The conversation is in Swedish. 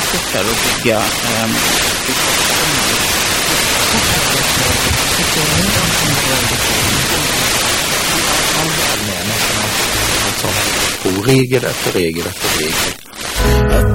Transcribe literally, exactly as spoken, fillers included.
fortare att bygga um, på regel efter regel efter regel.